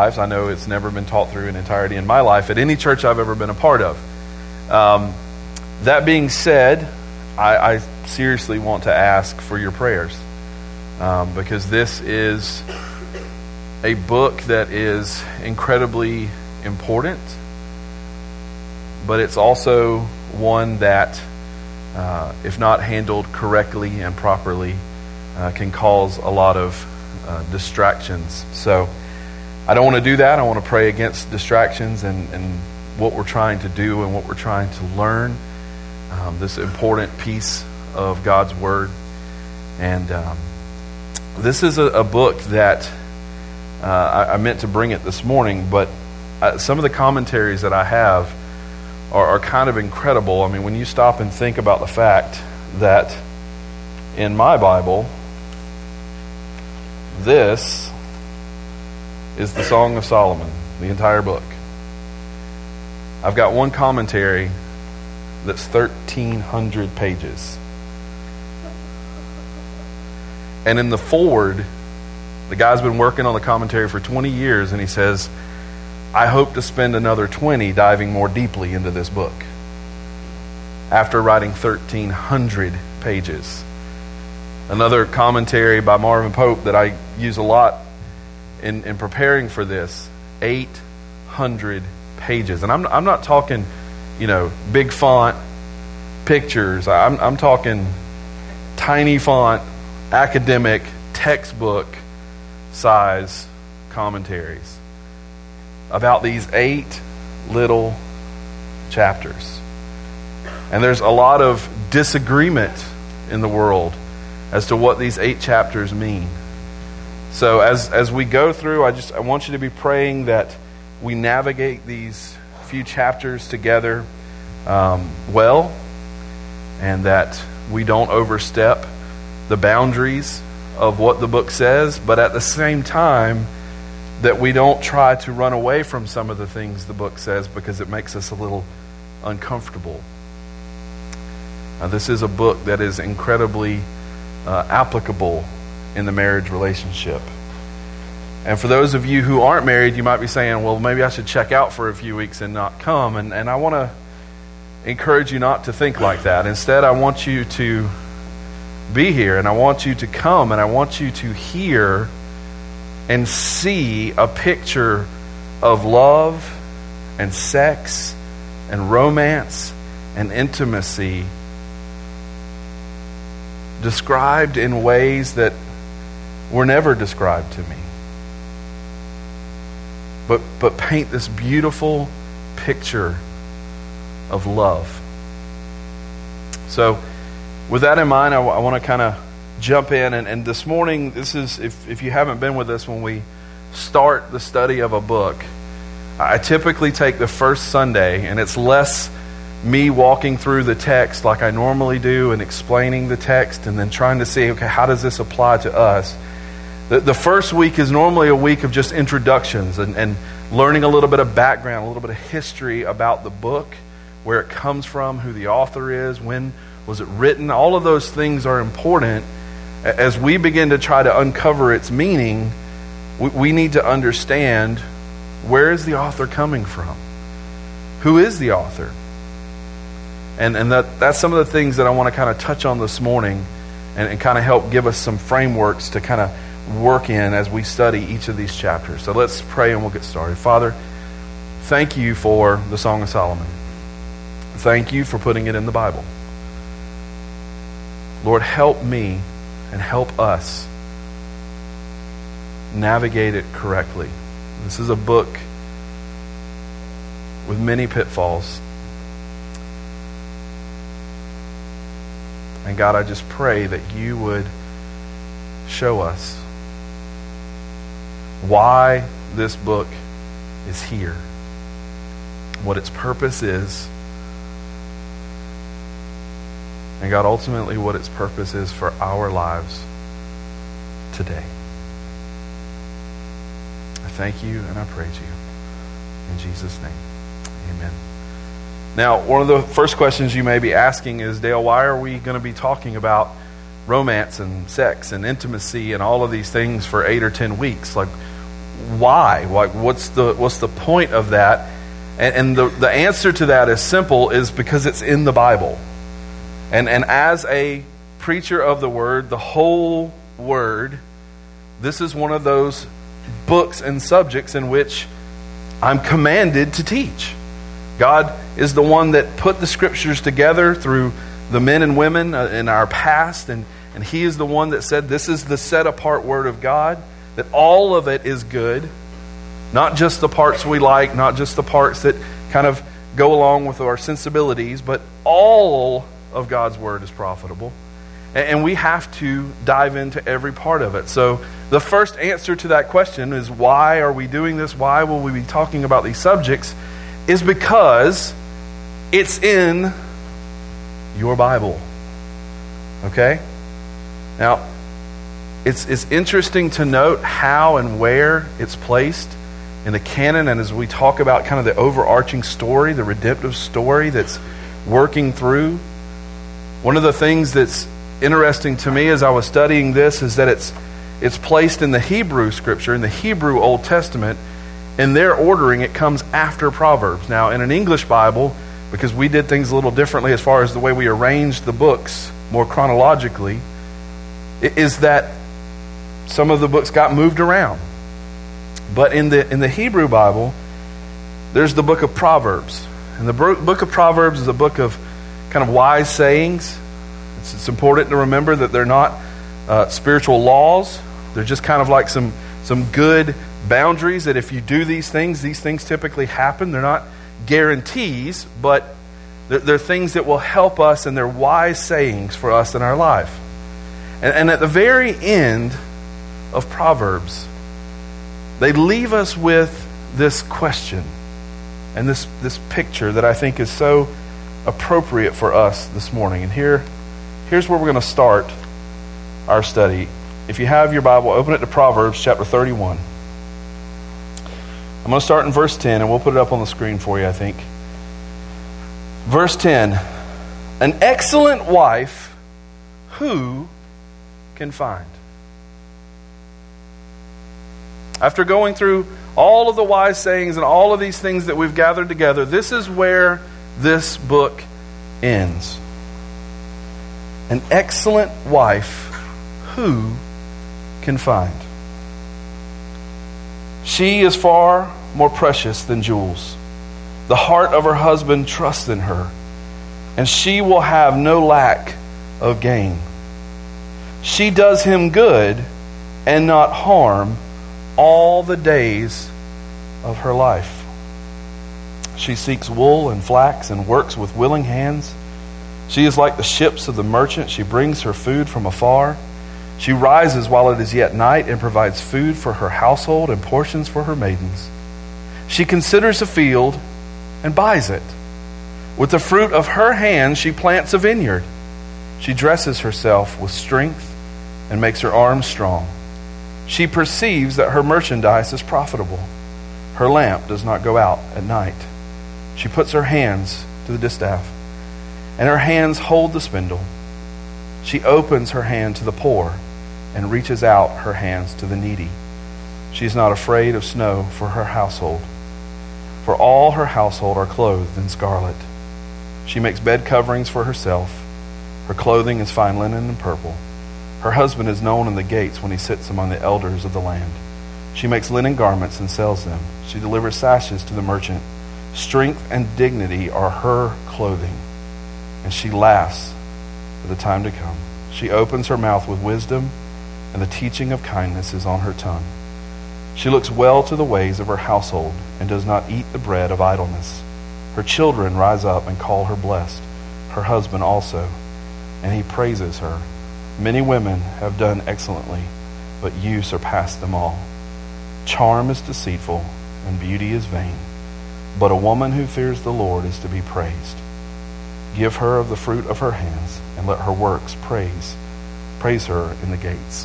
lives. I know it's never been taught through in entirety in my life at any church I've ever been a part of. That being said, I seriously want to ask for your prayers, because this is a book that is incredibly important, but it's also one that, if not handled correctly and properly, can cause a lot of distractions. So I don't want to do that. I want to pray against distractions and what we're trying to do and what we're trying to learn, this important piece of God's Word. And this is a book that I meant to bring it this morning, but some of the commentaries that I have are kind of incredible. I mean, when you stop and think about the fact that in my Bible, this is the Song of Solomon, the entire book. I've got one commentary that's 1,300 pages. And in the foreword, the guy's been working on the commentary for 20 years, and he says, I hope to spend another 20 diving more deeply into this book after writing 1,300 pages. Another commentary by Marvin Pope that I use a lot in preparing for this, 800 pages. And I'm not talking, big font pictures. I'm talking tiny font, academic, textbook size commentaries about these 8 little chapters. And there's a lot of disagreement in the world as to what these 8 chapters mean. So as we go through, I want you to be praying that we navigate these few chapters together well, and that we don't overstep the boundaries of what the book says, but at the same time that we don't try to run away from some of the things the book says because it makes us a little uncomfortable. This is a book that is incredibly applicable in the marriage relationship. And for those of you who aren't married, you might be saying, well, maybe I should check out for a few weeks and not come. And I want to encourage you not to think like that. Instead, I want you to be here, and I want you to come, and I want you to hear and see a picture of love and sex and romance and intimacy described in ways that were never described to me. But paint this beautiful picture of love. So with that in mind, I want to kind of jump in. And this morning, this is, if you haven't been with us when we start the study of a book, I typically take the first Sunday, and it's less me walking through the text like I normally do and explaining the text and then trying to see, okay, how does this apply to us? The first week is normally a week of just introductions and learning a little bit of background, a little bit of history about the book, where it comes from, who the author is, when was it written. All of those things are important. As we begin to try to uncover its meaning, we need to understand, where is the author coming from? Who is the author? And that's some of the things that I want to kind of touch on this morning and kind of help give us some frameworks to kind of work in as we study each of these chapters. So let's pray and we'll get started. Father, thank you for the Song of Solomon. Thank you for putting it in the Bible. Lord, help me and help us navigate it correctly. This is a book with many pitfalls. And God, I just pray that you would show us why this book is here, what its purpose is, and God, ultimately what its purpose is for our lives today. I thank you and I praise you. In Jesus' name, amen. Now, one of the first questions you may be asking is, Dale, why are we going to be talking about romance and sex and intimacy and all of these things for 8 or 10 weeks? Like, why? Like, what's the point of that? And the answer to that is simple, is because it's in the Bible. And as a preacher of the Word, the whole Word, this is one of those books and subjects in which I'm commanded to teach. God is the one that put the Scriptures together through the men and women in our past, and He is the one that said this is the set-apart Word of God, that all of it is good, not just the parts we like, not just the parts that kind of go along with our sensibilities, but all of God's Word is profitable. And we have to dive into every part of it. So the first answer to that question is, why are we doing this? Why will we be talking about these subjects? Is because it's in your Bible. Okay? Now, it's interesting to note how and where it's placed in the canon, and as we talk about kind of the overarching story, the redemptive story that's working through. One of the things that's interesting to me as I was studying this is that it's placed in the Hebrew Scripture, in the Hebrew Old Testament. In their ordering, it comes after Proverbs. Now, in an English Bible, because we did things a little differently as far as the way we arranged the books more chronologically, is that some of the books got moved around. But in the Hebrew Bible, there's the book of Proverbs. And the book of Proverbs is a book of kind of wise sayings. It's important to remember that they're not spiritual laws. They're just kind of like some good boundaries that if you do these things typically happen. They're not guarantees, but they're things that will help us, and they're wise sayings for us in our life. And at the very end of Proverbs, they leave us with this question and this picture that I think is so appropriate for us this morning. And here's where we're going to start our study. If you have your Bible, open it to Proverbs chapter 31. I'm going to start in verse 10, and we'll put it up on the screen for you, I think. Verse 10, an excellent wife, who can find? After going through all of the wise sayings and all of these things that we've gathered together, this is where this book ends. An excellent wife, who can find? She is far more precious than jewels. The heart of her husband trusts in her, and she will have no lack of gain. She does him good and not harm all the days of her life. She seeks wool and flax and works with willing hands. She is like the ships of the merchant. She brings her food from afar. She rises while it is yet night and provides food for her household and portions for her maidens. She considers a field and buys it. With the fruit of her hands she plants a vineyard. She dresses herself with strength and makes her arms strong. She perceives that her merchandise is profitable. Her lamp does not go out at night. She puts her hands to the distaff, and her hands hold the spindle. She opens her hand to the poor and reaches out her hands to the needy. She is not afraid of snow for her household, for all her household are clothed in scarlet. She makes bed coverings for herself. Her clothing is fine linen and purple. Her husband is known in the gates when he sits among the elders of the land. She makes linen garments and sells them. She delivers sashes to the merchant. Strength and dignity are her clothing, and she laughs for the time to come. She opens her mouth with wisdom, and the teaching of kindness is on her tongue. She looks well to the ways of her household and does not eat the bread of idleness. Her children rise up and call her blessed, her husband also, and he praises her. Many women have done excellently, but you surpass them all. Charm is deceitful, and beauty is vain, but a woman who fears the Lord is to be praised. Give her of the fruit of her hands, and let her works praise her in the gates.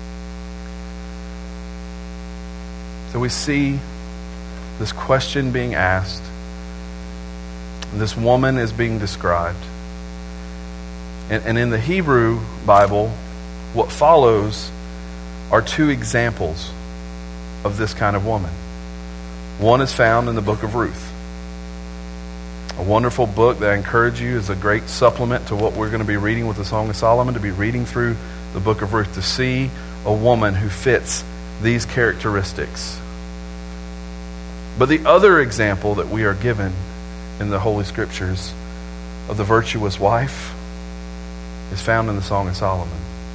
So we see this question being asked. This woman is being described. And in the Hebrew Bible, what follows are two examples of this kind of woman. One is found in the book of Ruth. A wonderful book that I encourage you is a great supplement to what we're going to be reading with the Song of Solomon, to be reading through the book of Ruth, to see a woman who fits these characteristics. But the other example that we are given in the Holy Scriptures of the virtuous wife is found in the Song of Solomon.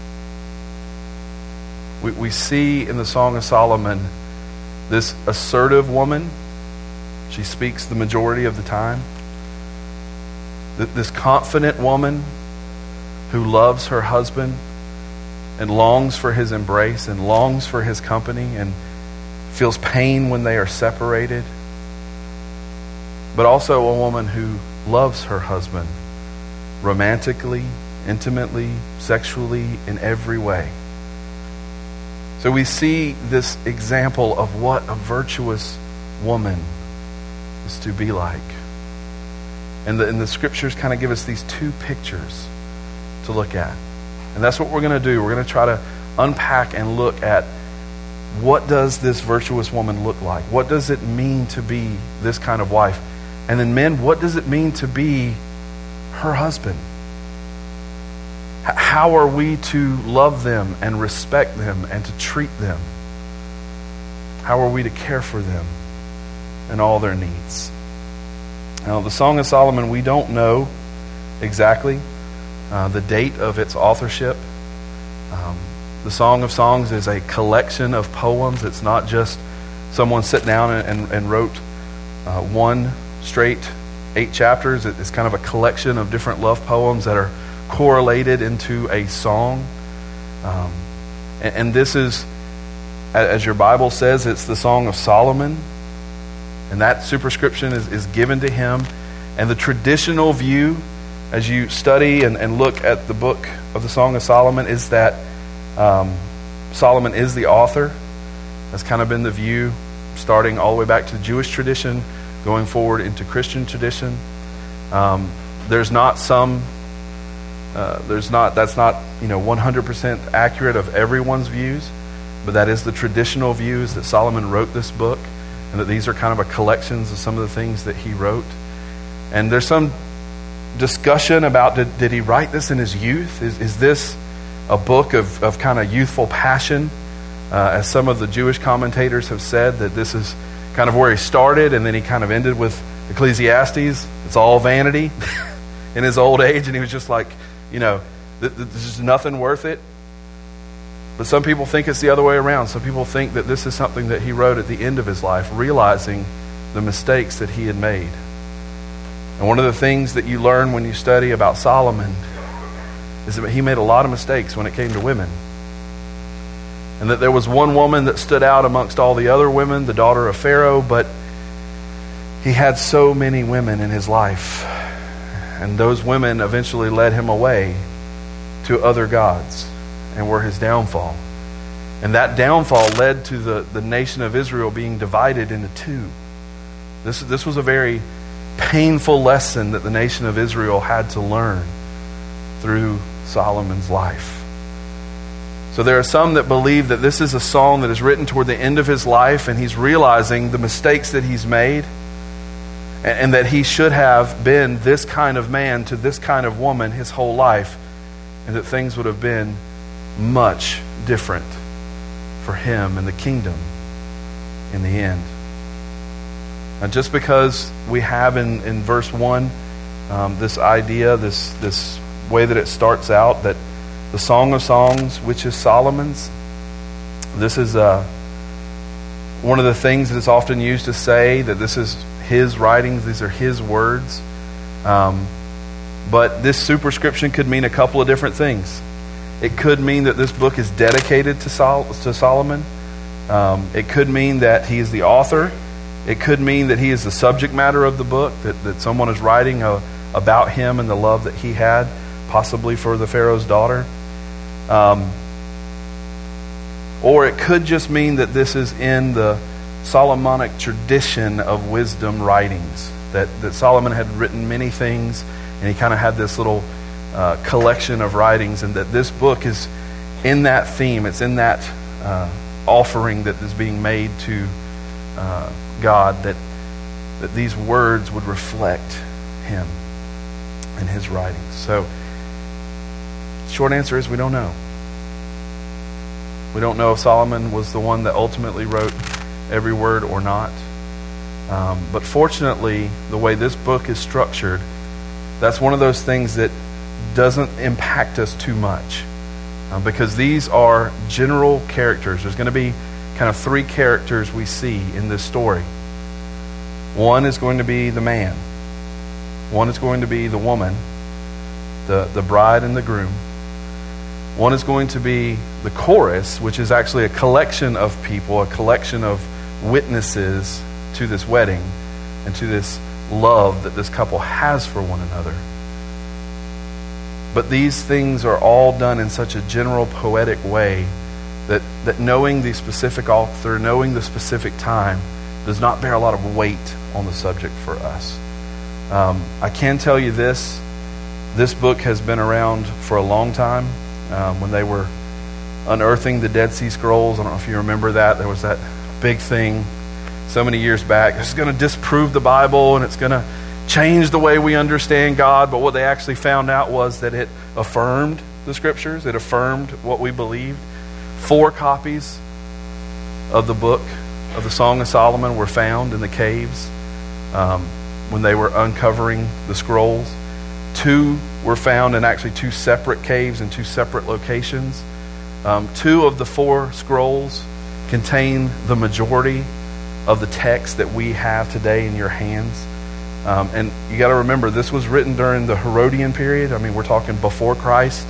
We see in the Song of Solomon this assertive woman. She speaks the majority of the time. This confident woman who loves her husband and longs for his embrace and longs for his company and feels pain when they are separated. But also a woman who loves her husband romantically, intimately, sexually, in every way. So we see this example of what a virtuous woman is to be like. And the Scriptures kind of give us these two pictures to look at. And that's what we're going to do. We're going to try to unpack and look at what does this virtuous woman look like? What does it mean to be this kind of wife? And then men, what does it mean to be her husband? How are we to love them and respect them and to treat them? How are we to care for them and all their needs? Now, the Song of Solomon, we don't know exactly the date of its authorship. The Song of Songs is a collection of poems. It's not just someone sat down and wrote one straight 8 chapters. It's kind of a collection of different love poems that are correlated into a song. And this is, as your Bible says, it's the Song of Solomon. And that superscription is given to him. And the traditional view, as you study and look at the book of the Song of Solomon, is that Solomon is the author. That's kind of been the view, starting all the way back to the Jewish tradition, going forward into Christian tradition. That's not 100% accurate of everyone's views, but that is the traditional views, that Solomon wrote this book, and that these are kind of a collections of some of the things that he wrote. And there's some discussion about did he write this in his youth? Is this a book of kind of youthful passion? As some of the Jewish commentators have said, that this is kind of where he started, and then he kind of ended with Ecclesiastes. It's all vanity in his old age, and he was just like, there's just nothing worth it. But some people think it's the other way around. Some people think that this is something that he wrote at the end of his life, realizing the mistakes that he had made. And one of the things that you learn when you study about Solomon is that he made a lot of mistakes when it came to women. And that there was one woman that stood out amongst all the other women, the daughter of Pharaoh, but he had so many women in his life. And those women eventually led him away to other gods and were his downfall. And that downfall led to the nation of Israel being divided into two. This was a very painful lesson that the nation of Israel had to learn through Solomon's life. So there are some that believe that this is a song that is written toward the end of his life, and he's realizing the mistakes that he's made, and that he should have been this kind of man to this kind of woman his whole life, and that things would have been much different for him and the kingdom in the end. Now, just because we have in verse 1 this idea, this way that it starts out, that the Song of Songs, which is Solomon's, this is one of the things that is often used to say that this is his writings, these are his words. But this superscription could mean a couple of different things. It could mean that this book is dedicated to Solomon. It could mean that he is the author. It could mean that he is the subject matter of the book, that someone is writing about him and the love that he had, possibly for the Pharaoh's daughter. Or it could just mean that this is in the Solomonic tradition of wisdom writings, that Solomon had written many things, and he kind of had this little collection of writings, and that this book is in that theme. It's in that offering that is being made to God, that these words would reflect him and his writings. So, short answer is we don't know. We don't know if Solomon was the one that ultimately wrote every word or not. But fortunately, the way this book is structured, that's one of those things that doesn't impact us too much. Because these are general characters. There's going to be kind of three characters we see in this story. One is going to be the man. One is going to be the woman, the bride and the groom. One is going to be the chorus, which is actually a collection of people, a collection of witnesses to this wedding and to this love that this couple has for one another. But these things are all done in such a general, poetic way that knowing the specific author, knowing the specific time, does not bear a lot of weight on the subject for us. I can tell you this book has been around for a long time. When they were unearthing the Dead Sea Scrolls, I don't know if you remember that, there was that big thing so many years back. It's going to disprove the Bible and it's going to change the way we understand God. But what they actually found out was that it affirmed the Scriptures. It affirmed what we believed. 4 copies of the book of the Song of Solomon were found in the caves when they were uncovering the scrolls. 2 were found in actually 2 separate caves in 2 separate locations. 2 of the 4 scrolls contain the majority of the text that we have today in your hands. And you got to remember, this was written during the Herodian period. I mean, we're talking before Christ.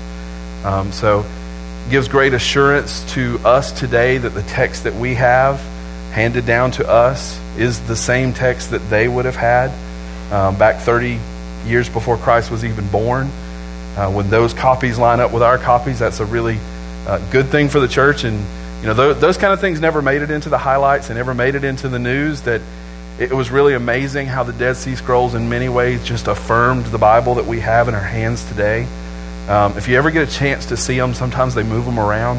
So it gives great assurance to us today that the text that we have handed down to us is the same text that they would have had back 30 years before Christ was even born. When those copies line up with our copies, that's a really good thing for the church. And you know, those kind of things never made it into the highlights and never made it into the news. That it was really amazing how the Dead Sea Scrolls in many ways just affirmed the Bible that we have in our hands today. If you ever get a chance to see them, sometimes they move them around.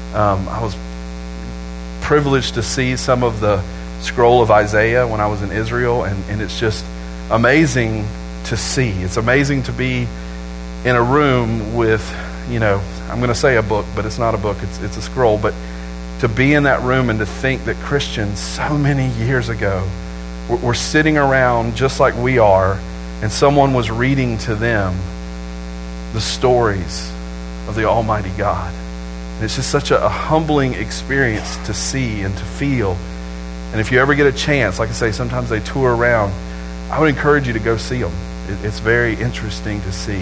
I was privileged to see some of the scroll of Isaiah when I was in Israel, and it's just amazing to see. It's amazing to be in a room with, you know, I'm going to say a book, but it's not a book, it's a scroll, but to be in that room and to think that Christians so many years ago were sitting around just like we are, and someone was reading to them the stories of the Almighty God. And it's just such a humbling experience to see and to feel. And if you ever get a chance, like I say, sometimes they tour around, I would encourage you to go see them. It's very interesting to see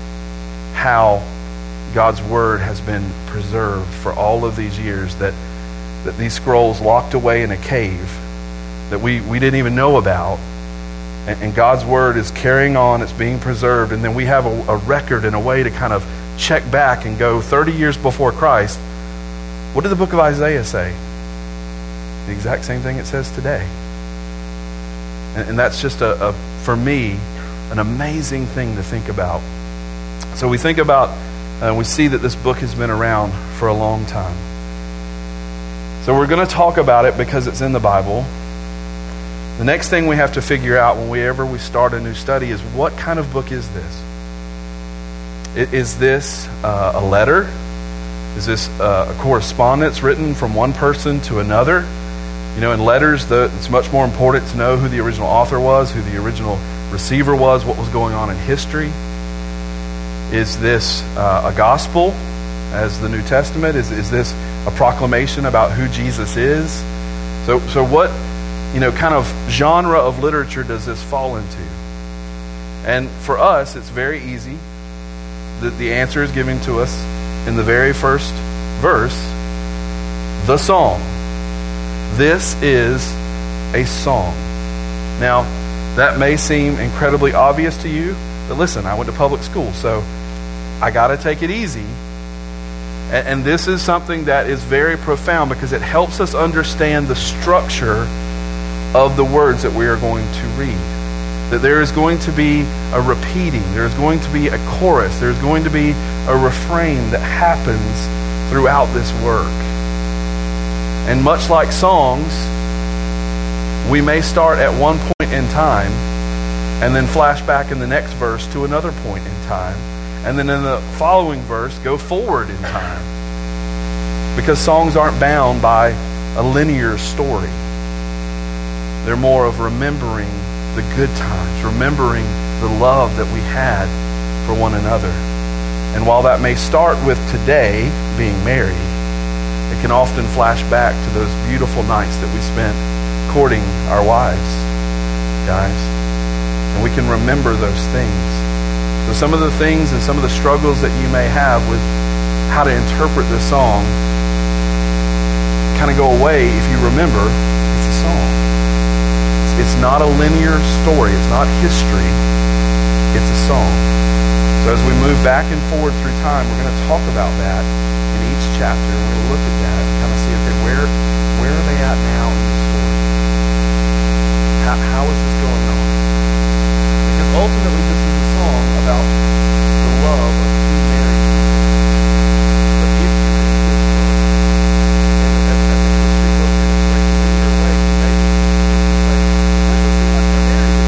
how God's Word has been preserved for all of these years, that these scrolls locked away in a cave that we didn't even know about, and God's Word is carrying on, it's being preserved, and then we have a record and a way to kind of check back and go 30 years before Christ. What did the book of Isaiah say? The exact same thing it says today. And that's just, for me, an amazing thing to think about. So we think about, we see that this book has been around for a long time. So we're going to talk about it because it's in the Bible. The next thing we have to figure out whenever we start a new study is, what kind of book is this? Is this a letter? Is this a correspondence written from one person to another? You know, in letters, it's much more important to know who the original author was, who the original receiver was, what was going on in history. Is this a gospel, as the New Testament? Is this a proclamation about who Jesus is? So what, you know, kind of genre of literature does this fall into? And for us, it's very easy. The answer is given to us in the very first verse, the song. This is a song. Now, that may seem incredibly obvious to you, but listen, I went to public school, so I got to take it easy. And this is something that is very profound because it helps us understand the structure of the words that we are going to read. That there is going to be a repeating, there is going to be a chorus, there is going to be a refrain that happens throughout this work. And much like songs, we may start at one point in time and then flash back in the next verse to another point in time. And then in the following verse, go forward in time. Because songs aren't bound by a linear story. They're more of remembering the good times, remembering the love that we had for one another. And while that may start with today, being married, it can often flash back to those beautiful nights that we spent courting our wives, guys. And we can remember those things. So some of the things and some of the struggles that you may have with how to interpret this song kind of go away if you remember it's a song. It's not a linear story. It's not history. It's a song. So as we move back and forward through time, we're going to talk about that in each chapter. We're going to look at that and kind of see, okay, where are they at now in the story? How is this going on? Because ultimately this is a song about the love of two married people. But if you read this book, and as a history book in a great linear way, maybe let's just see like they're married.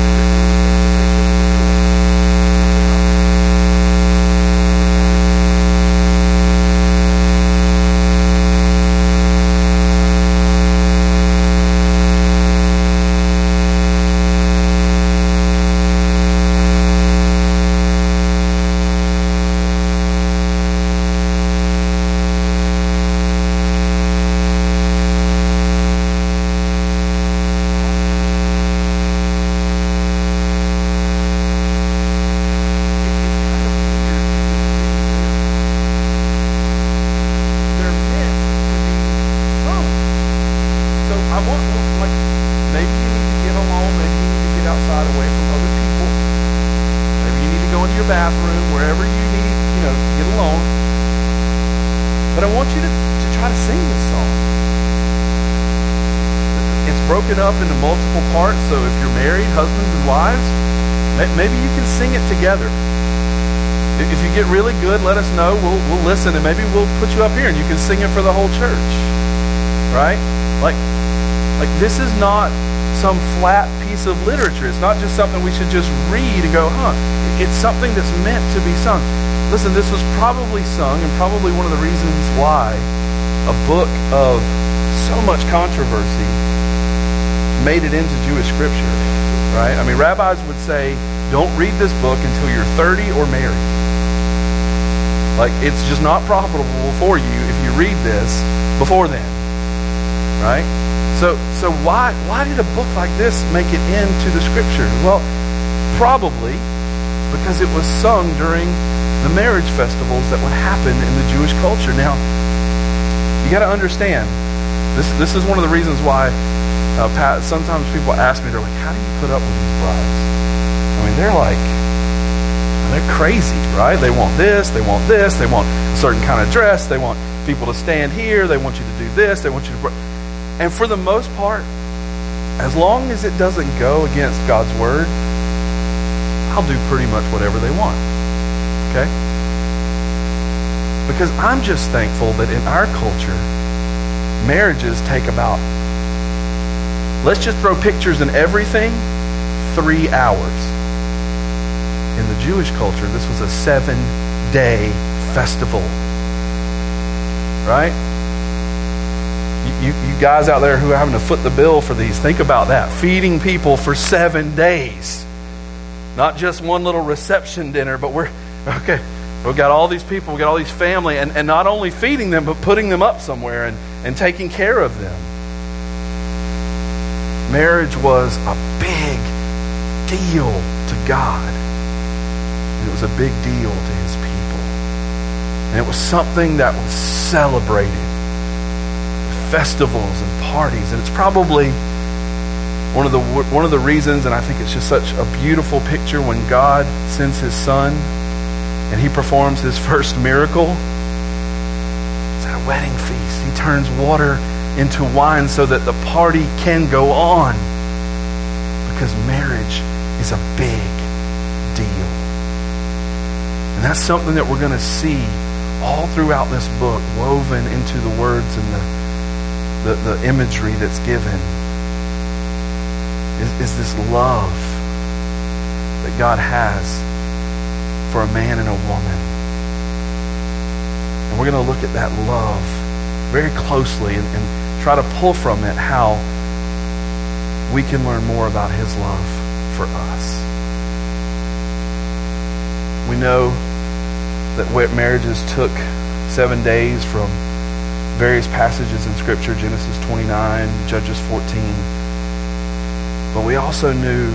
Up into multiple parts, so if you're married, husbands and wives, maybe you can sing it together. If you get really good, let us know. We'll listen, and maybe we'll put you up here and you can sing it for the whole church. Right? Like this is not some flat piece of literature. It's not just something we should just read and go, It's something that's meant to be sung. Listen, this was probably sung, and probably one of the reasons why a book of so much controversy made it into Jewish scripture, right? I mean, rabbis would say, don't read this book until you're 30 or married. Like, it's just not profitable for you if you read this before then, right? So why did a book like this make it into the scripture? Well, probably because it was sung during the marriage festivals that would happen in the Jewish culture. Now, you got to understand, this is one of the reasons why sometimes people ask me, they're like, how do you put up with these brides? I mean, they're crazy, right? They want this, they want a certain kind of dress, they want people to stand here, they want you to do this, they want you to... And for the most part, as long as it doesn't go against God's word, I'll do pretty much whatever they want, okay? Because I'm just thankful that in our culture, marriages take about, let's just throw pictures and everything, 3 hours. In the Jewish culture, this was a 7-day festival. Right? You guys out there who are having to foot the bill for these, think about that. Feeding people for 7 days. Not just one little reception dinner, but we've got all these people, we've got all these family, and not only feeding them, but putting them up somewhere and taking care of them. Marriage was a big deal to God. It was a big deal to his people. And it was something that was celebrated. Festivals and parties. And it's probably one of the reasons, and I think it's just such a beautiful picture when God sends his son and he performs his first miracle. It's at a wedding feast. He turns water into wine so that the party can go on, because marriage is a big deal. And that's something that we're going to see all throughout this book, woven into the words and the imagery that's given is this love that God has for a man and a woman. And we're going to look at that love very closely and try to pull from it how we can learn more about his love for us. We know that marriages took 7 days from various passages in Scripture, Genesis 29, Judges 14. But we also know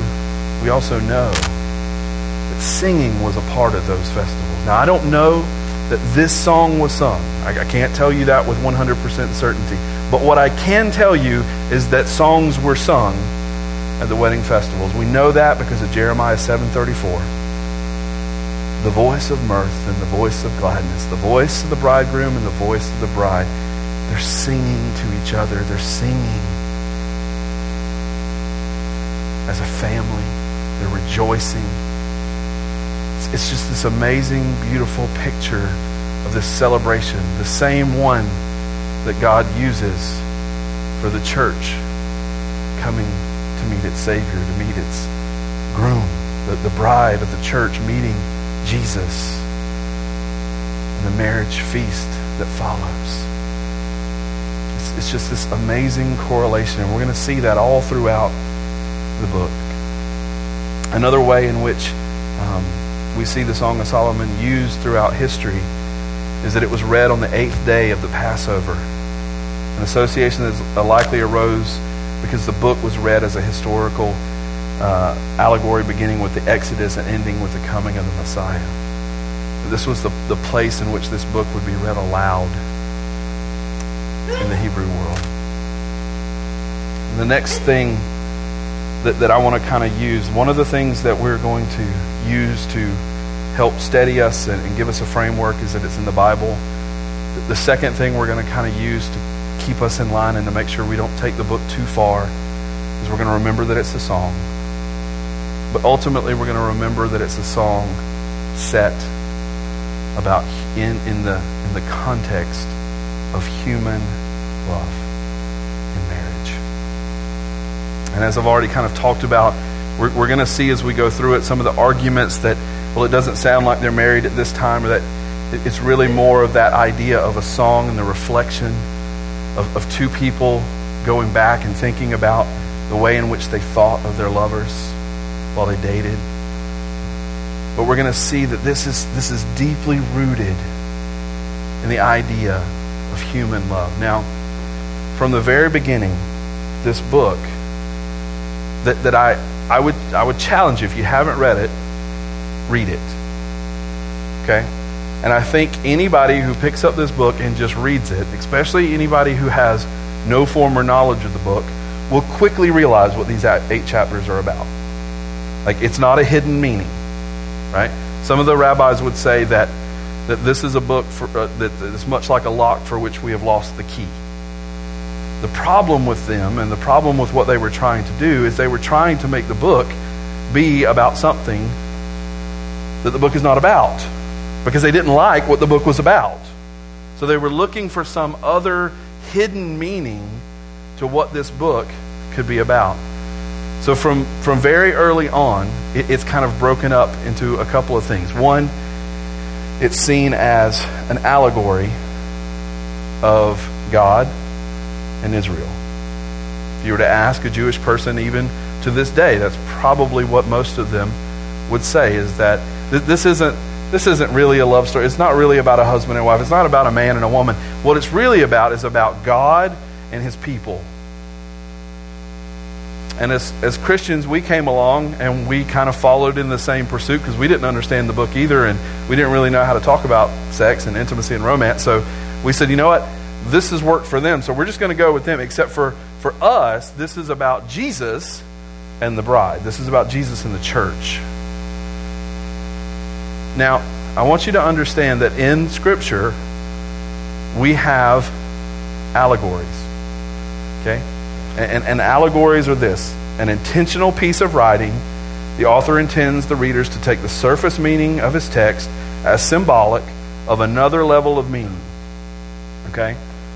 that singing was a part of those festivals. Now, I don't know that this song was sung. I can't tell you that with 100% certainty. But what I can tell you is that songs were sung at the wedding festivals. We know that because of Jeremiah 7:34. The voice of mirth and the voice of gladness, the voice of the bridegroom and the voice of the bride. They're singing to each other. They're singing as a family. They're rejoicing. It's just this amazing, beautiful picture of this celebration, the same one that God uses for the church coming to meet its Savior, to meet its groom, the bride of the church meeting Jesus and the marriage feast that follows. It's just this amazing correlation, and we're going to see that all throughout the book. Another way in which we see the Song of Solomon used throughout history is that it was read on the 8th day of the Passover. An association that likely arose because the book was read as a historical allegory beginning with the Exodus and ending with the coming of the Messiah. This was the place in which this book would be read aloud in the Hebrew world. And the next thing that I want to kind of use, one of the things that we're going to use to help steady us and give us a framework is that it's in the Bible. The second thing we're going to kind of use to keep us in line and to make sure we don't take the book too far is we're going to remember that it's a song. But ultimately we're going to remember that it's a song set about in the context of human love in marriage. And as I've already kind of talked about, we're going to see as we go through it some of the arguments that, well, it doesn't sound like they're married at this time, or that it's really more of that idea of a song and the reflection of two people going back and thinking about the way in which they thought of their lovers while they dated. But we're going to see that this is deeply rooted in the idea of human love. Now, from the very beginning, this book that I would challenge you, if you haven't read it, read it. Okay? And I think anybody who picks up this book and just reads it, especially anybody who has no former knowledge of the book, will quickly realize what these 8 chapters are about. Like, it's not a hidden meaning, right? Some of the rabbis would say that this is a book that is much like a lock for which we have lost the key. The problem with them and the problem with what they were trying to do is they were trying to make the book be about something that the book is not about, because they didn't like what the book was about. So they were looking for some other hidden meaning to what this book could be about. So from very early on, it's kind of broken up into a couple of things. One, it's seen as an allegory of God and Israel. If you were to ask a Jewish person even to this day, that's probably what most of them would say, is that this isn't really a love story. It's not really about a husband and wife. It's not about a man and a woman. What it's really about is about God and his people. And as Christians, we came along and we kind of followed in the same pursuit because we didn't understand the book either, and we didn't really know how to talk about sex and intimacy and romance. So we said, you know what? This has worked for them, so we're just going to go with them. Except for us, this is about Jesus and the bride. This is about Jesus and the church. Now, I want you to understand that in Scripture, we have allegories. Okay? And allegories are this: an intentional piece of writing. The author intends the readers to take the surface meaning of his text as symbolic of another level of meaning. Okay?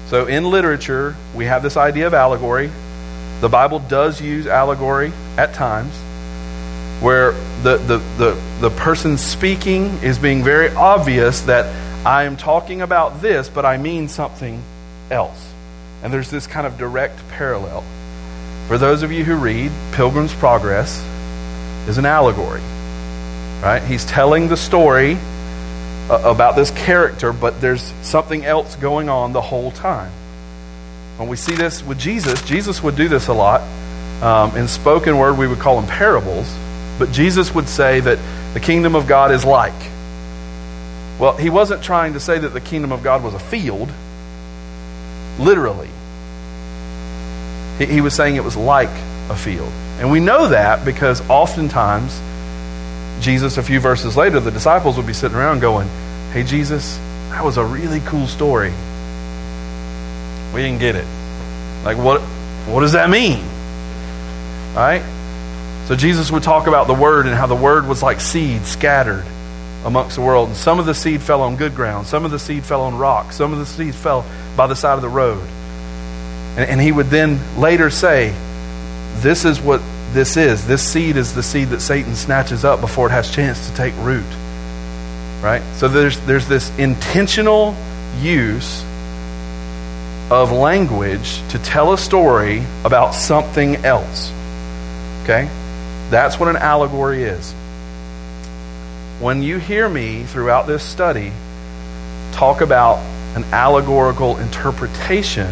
So in literature, we have this idea of allegory. The Bible does use allegory at times, where the person speaking is being very obvious that I am talking about this, but I mean something else. And there's this kind of direct parallel. For those of you who read, Pilgrim's Progress is an allegory, right? He's telling the story about this character, but there's something else going on the whole time. When we see this with Jesus, Jesus would do this a lot. In spoken word, we would call them parables, but Jesus would say that the kingdom of God is like. Well, he wasn't trying to say that the kingdom of God was a field, literally. He was saying it was like a field. And we know that because oftentimes, Jesus, a few verses later, the disciples would be sitting around going, "Hey, Jesus, that was a really cool story. We didn't get it. Like, what does that mean?" All right? So Jesus would talk about the word and how the word was like seed scattered amongst the world. And some of the seed fell on good ground. Some of the seed fell on rocks. Some of the seed fell by the side of the road. And he would then later say, this is what this is. This seed is the seed that Satan snatches up before it has a chance to take root. Right? So there's this intentional use of language to tell a story about something else. Okay? That's what an allegory is. When you hear me throughout this study talk about an allegorical interpretation,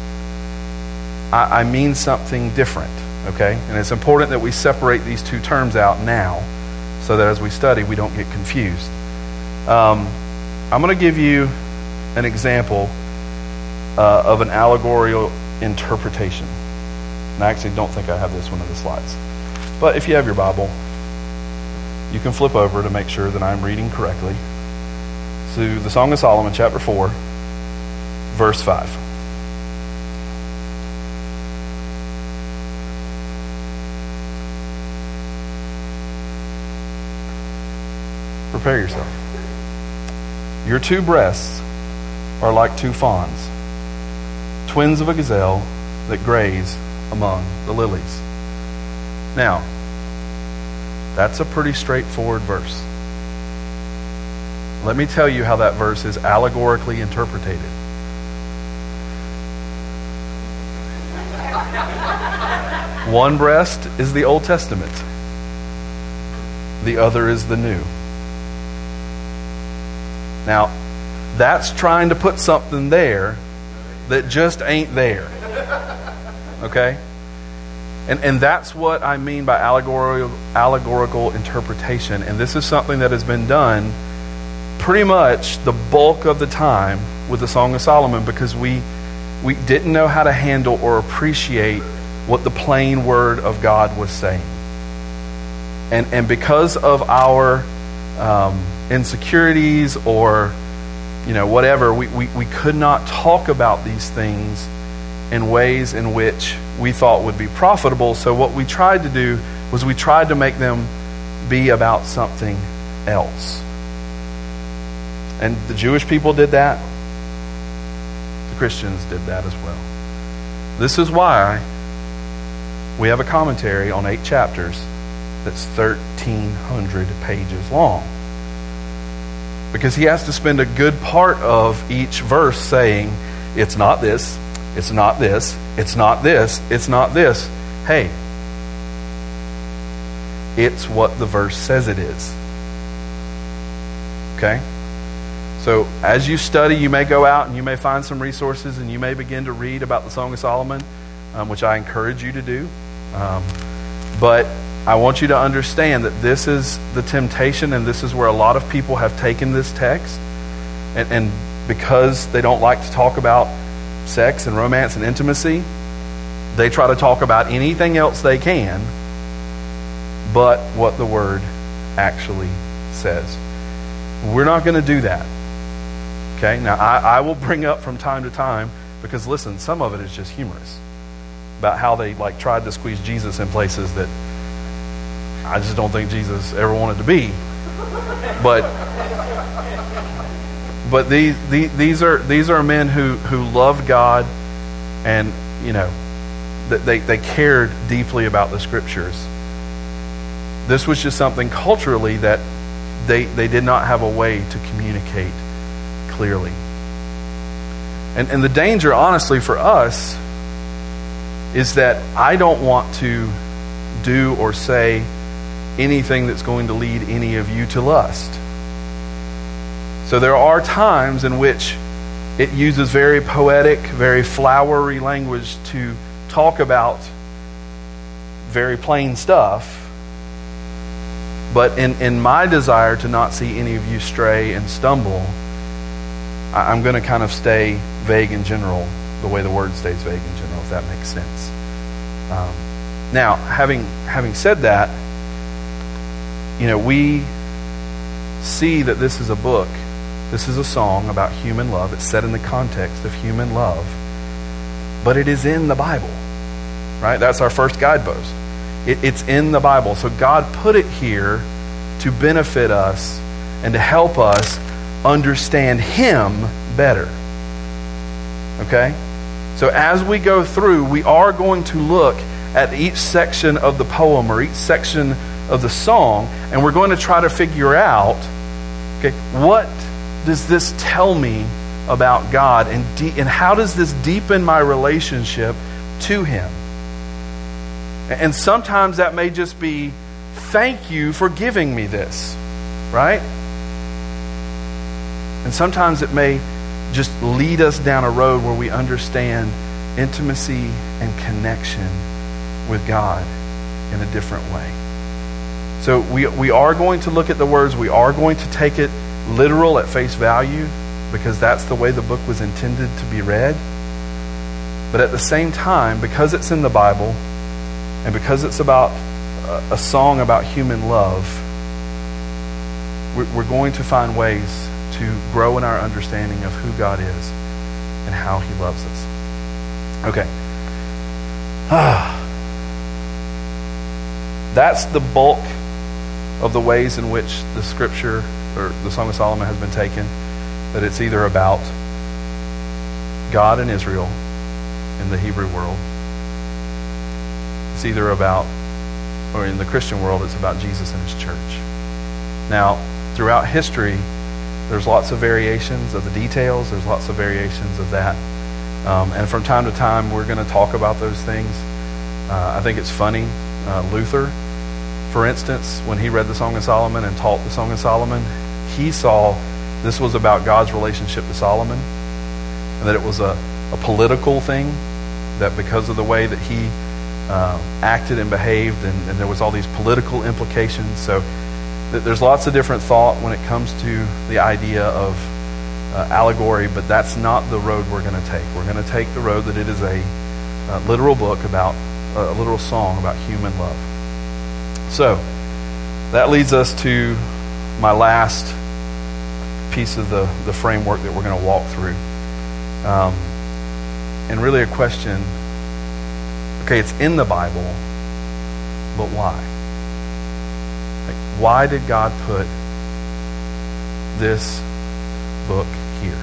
I mean something different. Okay? And it's important that we separate these two terms out now so that as we study, we don't get confused. I'm going to give you an example of an allegorical interpretation. And I actually don't think I have this one in the slides. But if you have your Bible, you can flip over to make sure that I'm reading correctly. To the Song of Solomon, chapter 4, verse 5. Prepare yourself. Your two breasts are like two fawns, twins of a gazelle that graze among the lilies. Now, that's a pretty straightforward verse. Let me tell you how that verse is allegorically interpreted. One breast is the Old Testament. The other is the New. Now, that's trying to put something there that just ain't there. Okay? And that's what I mean by allegorical interpretation. And this is something that has been done pretty much the bulk of the time with the Song of Solomon, because we didn't know how to handle or appreciate what the plain word of God was saying. And because of our insecurities or whatever, we could not talk about these things in ways in which we thought would be profitable. So what we tried to do was we tried to make them be about something else. And the Jewish people did that. The Christians did that as well. This is why we have a commentary on 8 chapters that's 1,300 pages long. Because he has to spend a good part of each verse saying, it's not this, it's not this, it's not this, it's not this. Hey, it's what the verse says it is. Okay? So as you study, you may go out and you may find some resources and you may begin to read about the Song of Solomon, which I encourage you to do. But I want you to understand that this is the temptation, and this is where a lot of people have taken this text, and because they don't like to talk about sex and romance and intimacy, they try to talk about anything else they can but what the Word actually says. We're not going to do that. Okay? Now, I will bring up from time to time, because listen, some of it is just humorous, about how they tried to squeeze Jesus in places that I just don't think Jesus ever wanted to be. But but these are men who loved God, and they cared deeply about the Scriptures. This was just something culturally that they did not have a way to communicate clearly. And the danger, honestly, for us is that I don't want to do or say anything that's going to lead any of you to lust. So there are times in which it uses very poetic, very flowery language to talk about very plain stuff. But in my desire to not see any of you stray and stumble, I'm going to kind of stay vague in general, the way the word stays vague in general, if that makes sense. Now, having said that, we see that this is a book. This is a song about human love. It's set in the context of human love. But it is in the Bible, right? That's our first guidepost. It's in the Bible. So God put it here to benefit us and to help us understand Him better. Okay? So as we go through, we are going to look at each section of the poem or each section of the song, and we're going to try to figure out, okay, what does this tell me about God, and how does this deepen my relationship to Him? And sometimes that may just be, thank you for giving me this, right? And sometimes it may just lead us down a road where we understand intimacy and connection with God in a different way. So we are going to look at the words. We are going to take it literal at face value, because that's the way the book was intended to be read. But at the same time, because it's in the Bible, and because it's about a song about human love, we're going to find ways to grow in our understanding of who God is and how He loves us. Okay. That's the bulk of the ways in which the Scripture, or the Song of Solomon, has been taken. That it's either about God and Israel in the Hebrew world. It's either about, or in the Christian world, it's about Jesus and His church. Now, throughout history, there's lots of variations of the details. There's lots of variations of that. And from time to time, we're going to talk about those things. I think it's funny. Luther, for instance, when he read the Song of Solomon and taught the Song of Solomon, he saw this was about God's relationship to Solomon, and that it was a political thing, that because of the way that he acted and behaved, and there was all these political implications. So there's lots of different thought when it comes to the idea of allegory, but that's not the road we're going to take. We're going to take the road that it is a literal book about, a literal song about human love. So that leads us to my last piece of the framework that we're going to walk through. And really a question, okay, it's in the Bible, but why? Like, why did God put this book here?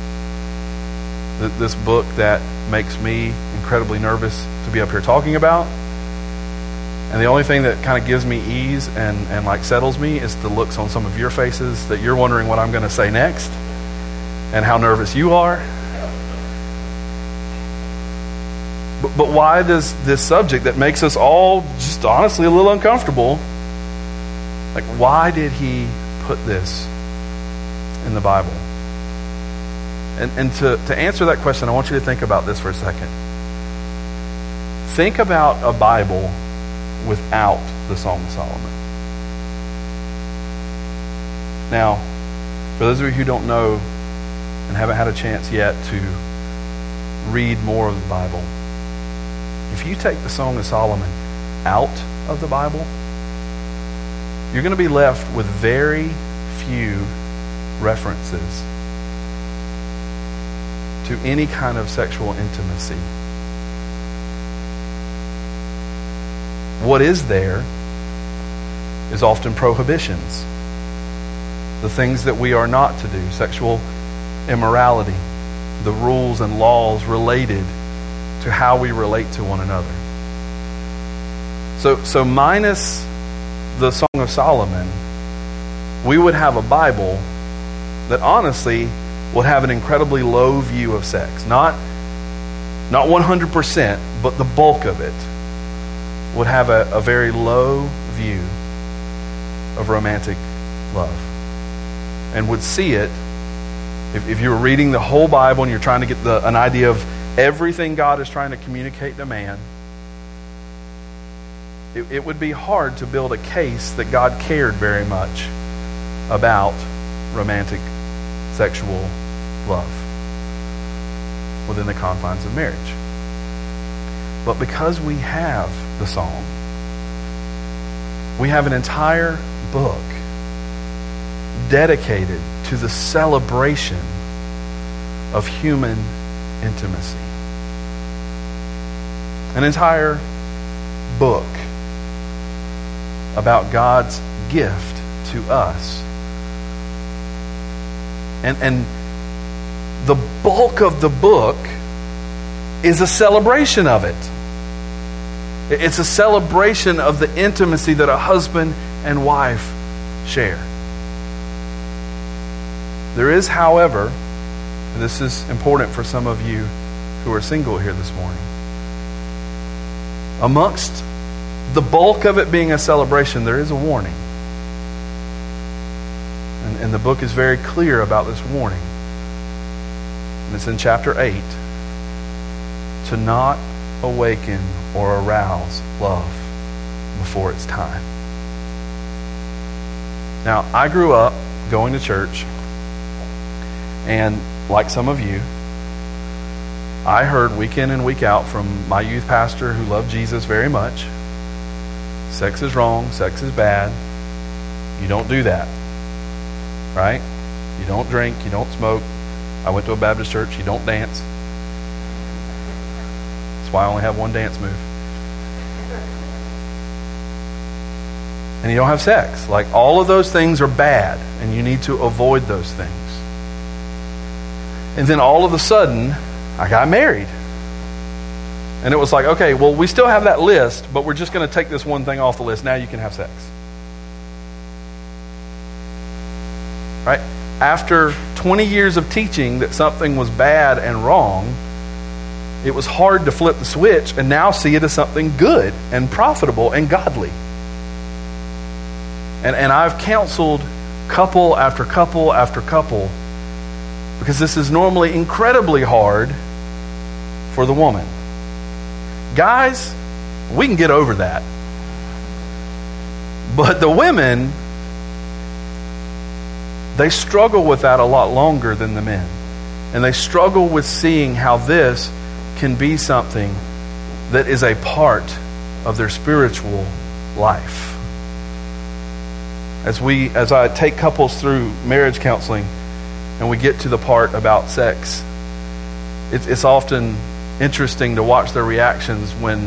This book that makes me incredibly nervous to be up here talking about. And the only thing that kind of gives me ease and like settles me is the looks on some of your faces that you're wondering what I'm going to say next and how nervous you are. But why does this subject that makes us all just honestly a little uncomfortable, like why did He put this in the Bible? And to answer that question, I want you to think about this for a second. Think about a Bible without the Song of Solomon. Now, for those of you who don't know and haven't had a chance yet to read more of the Bible, if you take the Song of Solomon out of the Bible, you're going to be left with very few references to any kind of sexual intimacy. What is there is often prohibitions. The things that we are not to do, sexual immorality, the rules and laws related to how we relate to one another. So minus the Song of Solomon, we would have a Bible that honestly would have an incredibly low view of sex. Not 100%, but the bulk of it would have a very low view of romantic love. And would see it, if you were reading the whole Bible and you're trying to get an idea of everything God is trying to communicate to man, it would be hard to build a case that God cared very much about romantic sexual love within the confines of marriage. But because we have the Psalm, we have an entire book dedicated to the celebration of human intimacy. An entire book about God's gift to us. And the bulk of the book is a celebration of it. It's a celebration of the intimacy that a husband and wife share. There is, however, and this is important for some of you who are single here this morning, amongst the bulk of it being a celebration, there is a warning. And the book is very clear about this warning. And it's in chapter 8. To not awaken or arouse love before it's time. Now, I grew up going to church, and like some of you, I heard week in and week out from my youth pastor who loved Jesus very much, sex is wrong, sex is bad, you don't do that, right? You don't drink, you don't smoke. I went to a Baptist church, you don't dance. That's why I only have one dance move. And you don't have sex. Like, all of those things are bad, and you need to avoid those things. And then all of a sudden, I got married. And it was like, okay, well, we still have that list, but we're just going to take this one thing off the list. Now you can have sex. Right? After 20 years of teaching that something was bad and wrong, it was hard to flip the switch and now see it as something good and profitable and godly. And I've counseled couple after couple after couple, because this is normally incredibly hard for the woman. Guys, we can get over that. But the women, they struggle with that a lot longer than the men. And they struggle with seeing how this can be something that is a part of their spiritual life. As I take couples through marriage counseling and we get to the part about sex, it's often interesting to watch their reactions when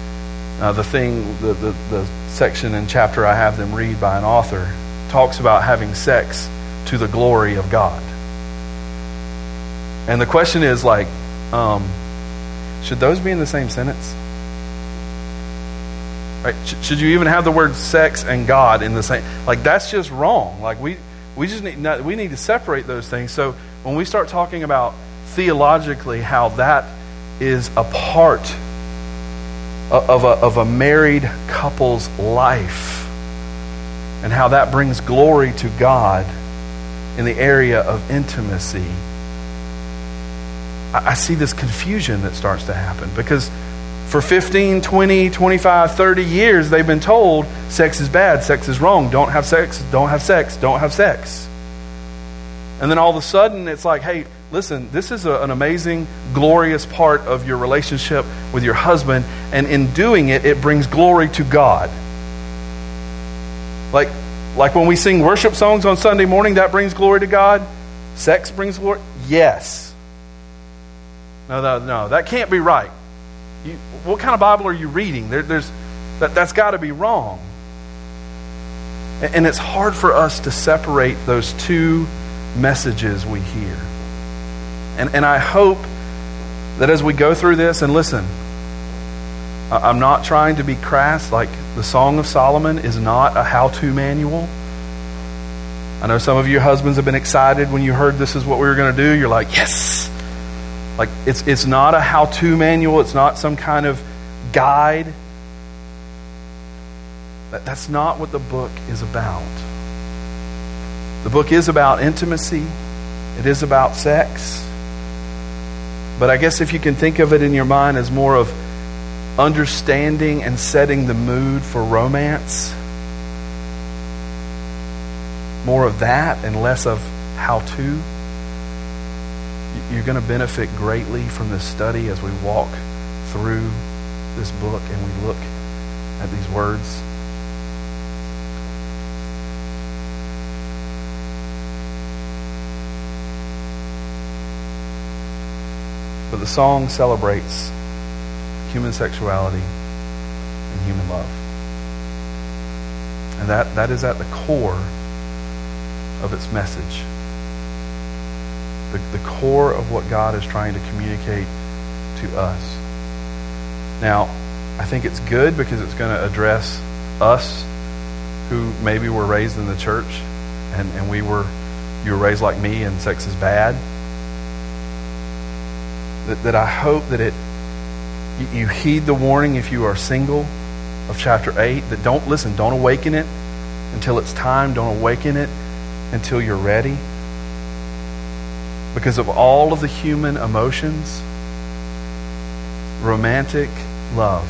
the section and chapter I have them read by an author talks about having sex to the glory of God. And the question is like, should those be in the same sentence? Right? Should you even have the word sex and God in the same? Like, that's just wrong. Like, we just need to separate those things. So when we start talking about theologically how that is a part of a married couple's life, and how that brings glory to God in the area of intimacy, I see this confusion that starts to happen, because for 15, 20, 25, 30 years, they've been told sex is bad, sex is wrong, don't have sex, don't have sex, don't have sex. And then all of a sudden, it's like, hey, listen, this is an amazing, glorious part of your relationship with your husband, and in doing it, it brings glory to God. Like when we sing worship songs on Sunday morning, that brings glory to God. Sex brings glory? Yes. No, that can't be right. What kind of Bible are you reading? That's got to be wrong. And it's hard for us to separate those two messages we hear. And I hope that as we go through this, and listen, I'm not trying to be crass, like the Song of Solomon is not a how-to manual. I know some of you husbands have been excited when you heard this is what we were going to do. You're like, yes! Like, it's not a how-to manual. It's not some kind of guide. That's not what the book is about. The book is about intimacy. It is about sex. But I guess if you can think of it in your mind as more of understanding and setting the mood for romance, more of that and less of how-to, you're going to benefit greatly from this study as we walk through this book and we look at these words. But the song celebrates human sexuality and human love. And that is at the core of its message. The core of what God is trying to communicate to us. Now, I think it's good because it's going to address us who maybe were raised in the church and you were raised like me and sex is bad. That I hope that you heed the warning if you are single of chapter 8, that don't awaken it until it's time. Don't awaken it until you're ready. Because of all of the human emotions, romantic love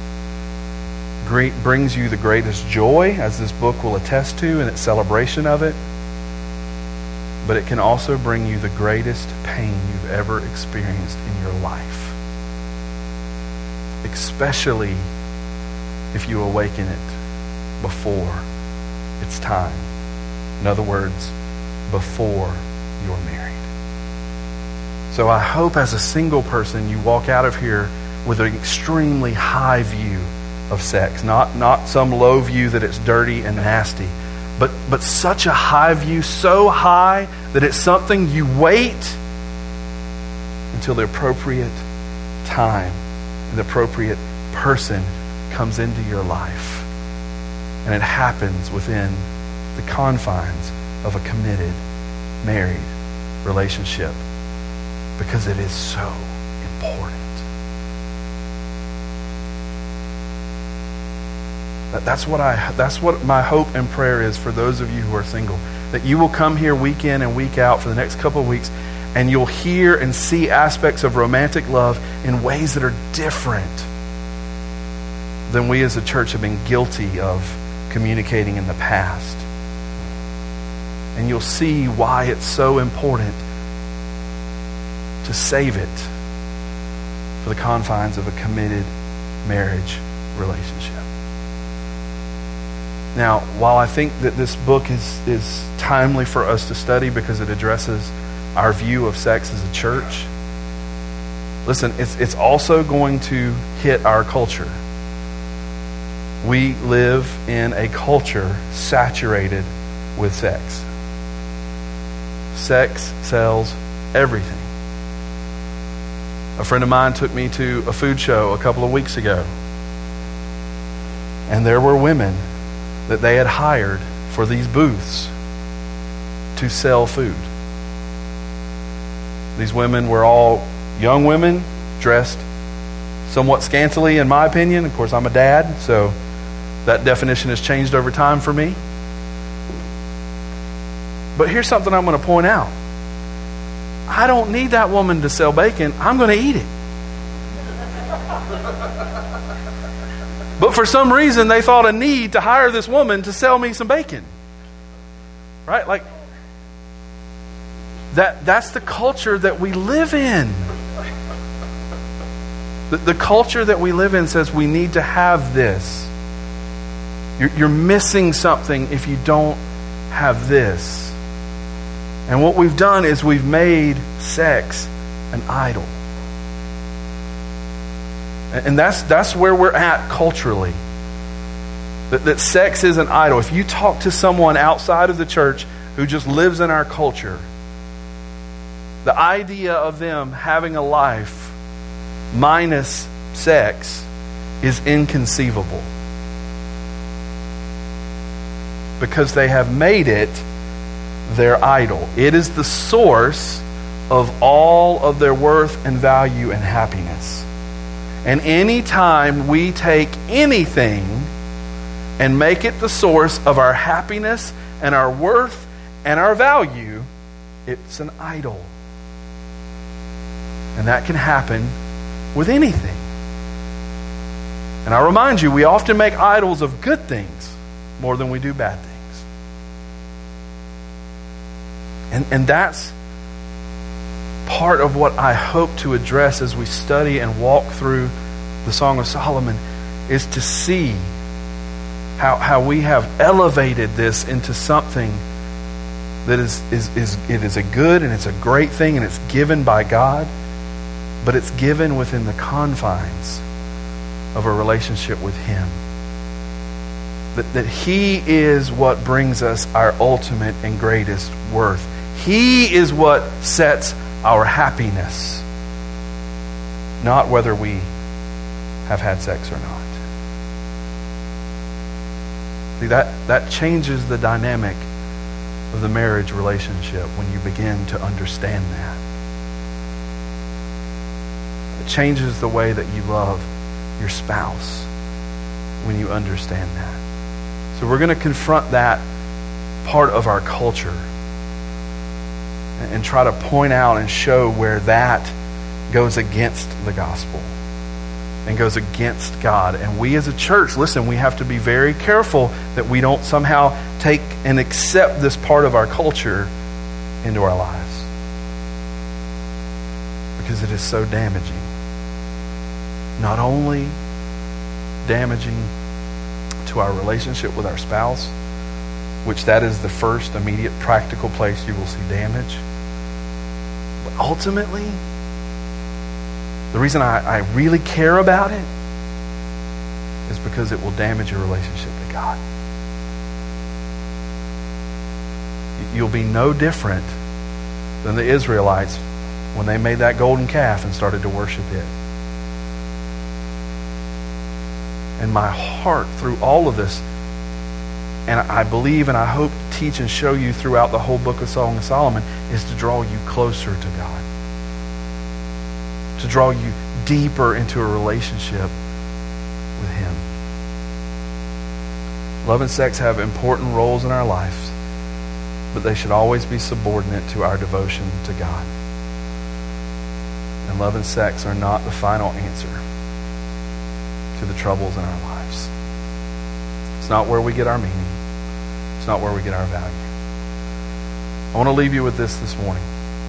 brings you the greatest joy, as this book will attest to in its celebration of it. But it can also bring you the greatest pain you've ever experienced in your life. Especially if you awaken it before it's time. In other words, before you're married. So I hope as a single person you walk out of here with an extremely high view of sex. Not some low view that it's dirty and nasty. But such a high view, so high that it's something you wait until the appropriate time, the appropriate person comes into your life. And it happens within the confines of a committed, married relationship, because it is so important. That's what my hope and prayer is for those of you who are single. That you will come here week in and week out for the next couple of weeks, and you'll hear and see aspects of romantic love in ways that are different than we as a church have been guilty of communicating in the past. And you'll see why it's so important to save it for the confines of a committed marriage relationship. Now, while I think that this book is timely for us to study because it addresses our view of sex as a church, listen, it's also going to hit our culture. We live in a culture saturated with sex. Sex sells everything. A friend of mine took me to a food show a couple of weeks ago, and there were women that they had hired for these booths to sell food. These women were all young women, dressed somewhat scantily in my opinion. Of course, I'm a dad, so that definition has changed over time for me. But here's something I'm going to point out. I don't need that woman to sell bacon. I'm going to eat it. But for some reason, they thought a need to hire this woman to sell me some bacon. Right? Like, that's the culture that we live in. The culture that we live in says we need to have this. You're missing something if you don't have this. And what we've done is we've made sex an idol. And that's where we're at culturally. That sex is an idol. If you talk to someone outside of the church who just lives in our culture, The idea of them having a life minus sex is inconceivable, because they have made it their idol. It is the source of all of their worth and value and happiness. And any time we take anything and make it the source of our happiness and our worth and our value, it's an idol. And that can happen with anything. And I remind you, we often make idols of good things more than we do bad things. And that's part of what I hope to address as we study and walk through the Song of Solomon, is to see how we have elevated this into something that is a good and it's a great thing, and it's given by God, but it's given within the confines of a relationship with Him. That He is what brings us our ultimate and greatest worth. He is what sets our happiness, not whether we have had sex or not. See, that changes the dynamic of the marriage relationship when you begin to understand that. It changes the way that you love your spouse when you understand that. So we're going to confront that part of our culture and try to point out and show where that goes against the gospel and goes against God. And we as a church, listen, we have to be very careful that we don't somehow take and accept this part of our culture into our lives, because it is so damaging. Not only damaging to our relationship with our spouse, which that is the first immediate practical place you will see damage, but ultimately, the reason I really care about it is because it will damage your relationship to God. You'll be no different than the Israelites when they made that golden calf and started to worship it. And my heart through all of this, and I believe and I hope to teach and show you throughout the whole book of Song of Solomon, is to draw you closer to God. To draw you deeper into a relationship with Him. Love and sex have important roles in our lives, but they should always be subordinate to our devotion to God. And love and sex are not the final answer to the troubles in our lives. It's not where we get our meaning. It's not where we get our value. I want to leave you with this morning.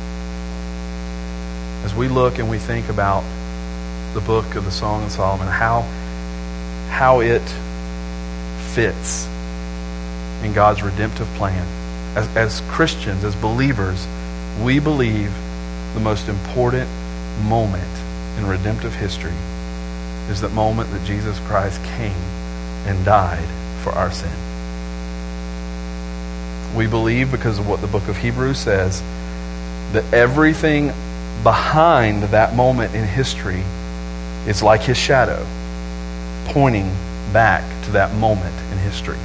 As we look and we think about the book of the Song of Solomon, how it fits in God's redemptive plan. As Christians, as believers, we believe the most important moment in redemptive history is that moment that Jesus Christ came and died for our sin. We believe, because of what the book of Hebrews says, that everything behind that moment in history is like His shadow, pointing back to that moment in history.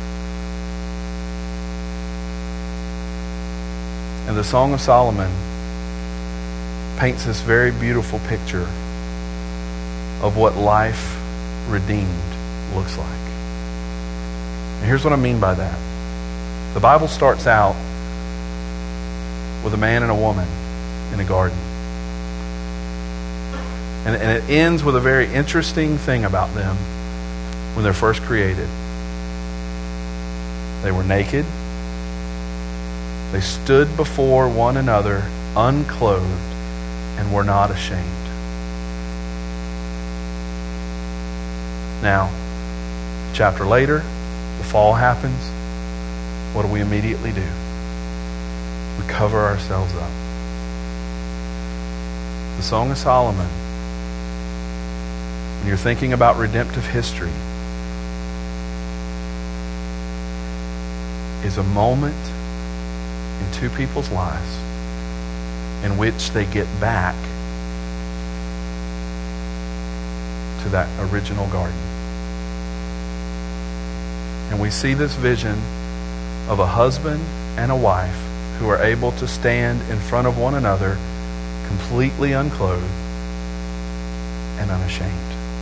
And the Song of Solomon paints this very beautiful picture of what life redeemed looks like. And here's what I mean by that. The Bible starts out with a man and a woman in a garden. And it ends with a very interesting thing about them when they're first created. They were naked. They stood before one another unclothed and were not ashamed. Now, a chapter later, the fall happens. What do we immediately do? We cover ourselves up. The Song of Solomon, when you're thinking about redemptive history, is a moment in two people's lives in which they get back to that original garden. And we see this vision of a husband and a wife who are able to stand in front of one another completely unclothed and unashamed.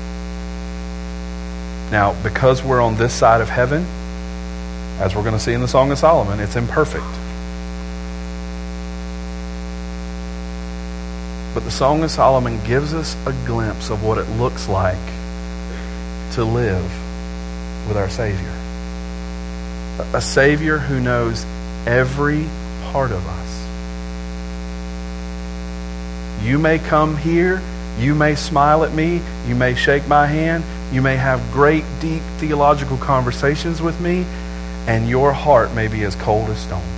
Now, because we're on this side of heaven, as we're going to see in the Song of Solomon, it's imperfect. But the Song of Solomon gives us a glimpse of what it looks like to live with our Savior. A Savior who knows every part of us. You may come here, you may smile at me, you may shake my hand, you may have great, deep theological conversations with me, and your heart may be as cold as stone.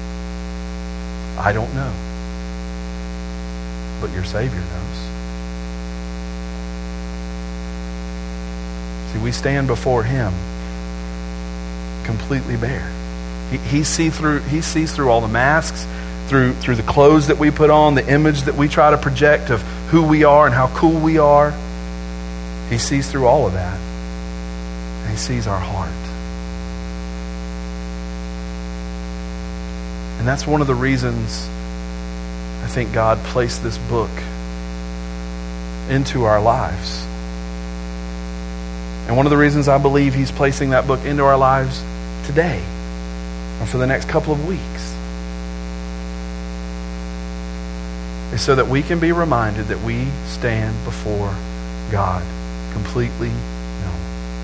I don't know. But your Savior knows. See, we stand before Him completely bare. He sees through all the masks, through the clothes that we put on, the image that we try to project of who we are and how cool we are. He sees through all of that. And He sees our heart. And that's one of the reasons I think God placed this book into our lives. And one of the reasons I believe He's placing that book into our lives today and for the next couple of weeks is so that we can be reminded that we stand before God completely known.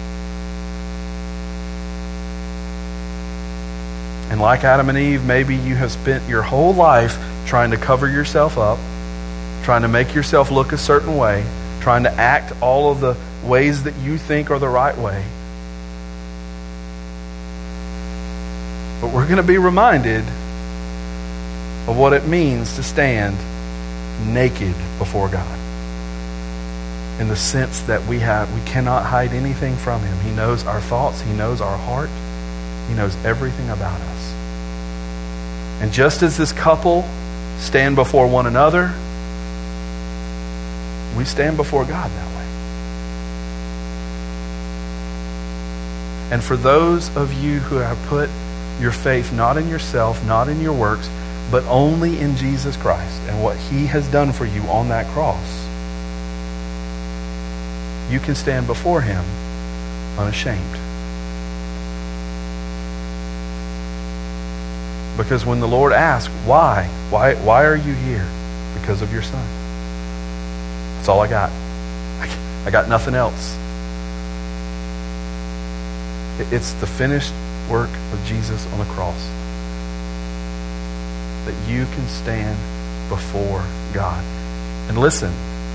And like Adam and Eve, maybe you have spent your whole life trying to cover yourself up, trying to make yourself look a certain way, trying to act all of the ways that you think are the right way. But we're going to be reminded of what it means to stand naked before God. In the sense that we cannot hide anything from Him. He knows our thoughts. He knows our heart. He knows everything about us. And just as this couple stand before one another, we stand before God that way. And for those of you who have put your faith not in yourself, not in your works, but only in Jesus Christ and what He has done for you on that cross, you can stand before Him unashamed. Because when the Lord asks, why are you here? Because of your Son. That's all I got. I got nothing else. It's the finished work of Jesus on the cross that you can stand before God. And listen,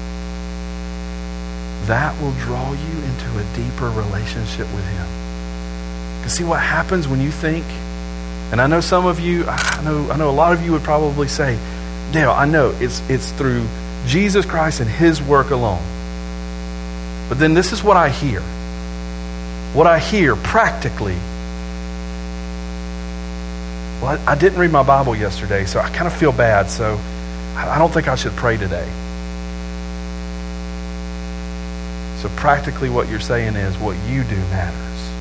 that will draw you into a deeper relationship with Him. Because see what happens when you think, and I know some of you, I know a lot of you would probably say, Dale, I know it's through Jesus Christ and His work alone. But then this is what I hear. What I hear practically. Well, I didn't read my Bible yesterday, so I kind of feel bad, so I don't think I should pray today. So practically what you're saying is what you do matters.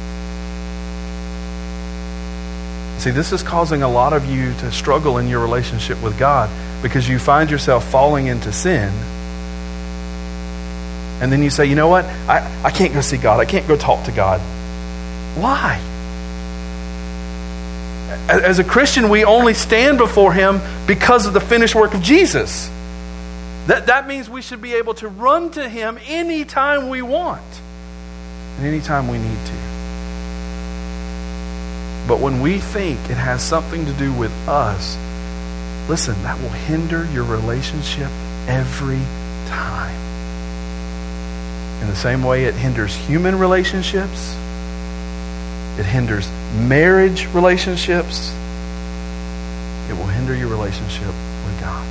See, this is causing a lot of you to struggle in your relationship with God because you find yourself falling into sin. And then you say, you know what? I can't go see God. I can't go talk to God. Why? As a Christian, we only stand before Him because of the finished work of Jesus. That means we should be able to run to Him anytime we want and anytime we need to. But when we think it has something to do with us, listen, that will hinder your relationship every time. In the same way it hinders human relationships, it hinders marriage relationships, it will hinder your relationship with God.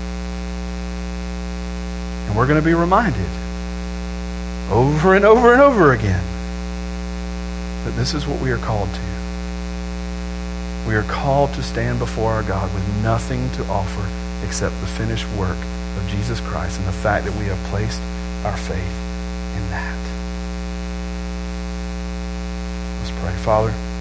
And we're going to be reminded over and over and over again that this is what we are called to. We are called to stand before our God with nothing to offer except the finished work of Jesus Christ and the fact that we have placed our faith in that. Let's pray. Father,